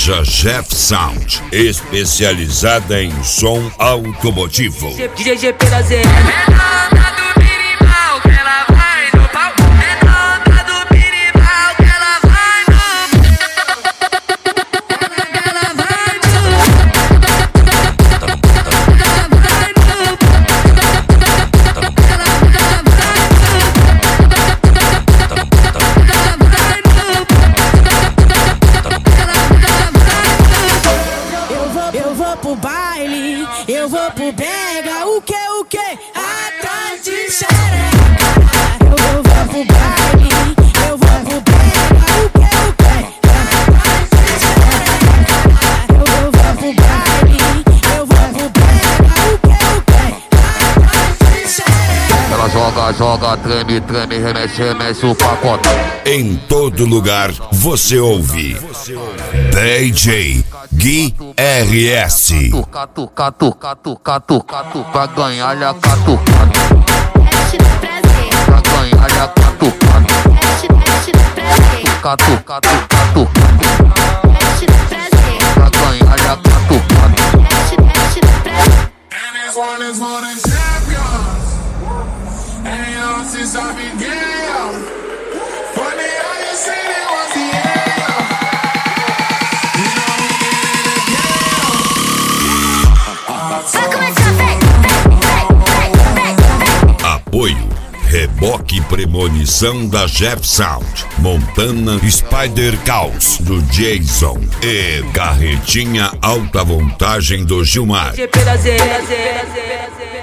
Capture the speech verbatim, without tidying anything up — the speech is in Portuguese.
Loja Jeff Sound, especializada em som automotivo. D J G P da Z. Eu vou pro baile, eu vou pro brega, o que, o que? Atrás de xereca. Eu vou pro baile, eu vou pro brega, o que, o que? Atrás de xereca. Eu vou pro baile, eu vou pro brega, o que, o que? Atrás de xereca. Ela joga, joga, treme, treme, remexe, remexe o pacote. Em todo lugar você ouve D J Gui R S. Catu, catu, catu, catu, catu, pra ganhar a catu, pra ganhar a catu, catu, catu, catu, pra ganhar a catu. Apoio Reboque Premonição da Jeff Sound, Montana Spider Caos do Jason e Carretinha Alta Voltagem do Gilmar. D J G P da Z.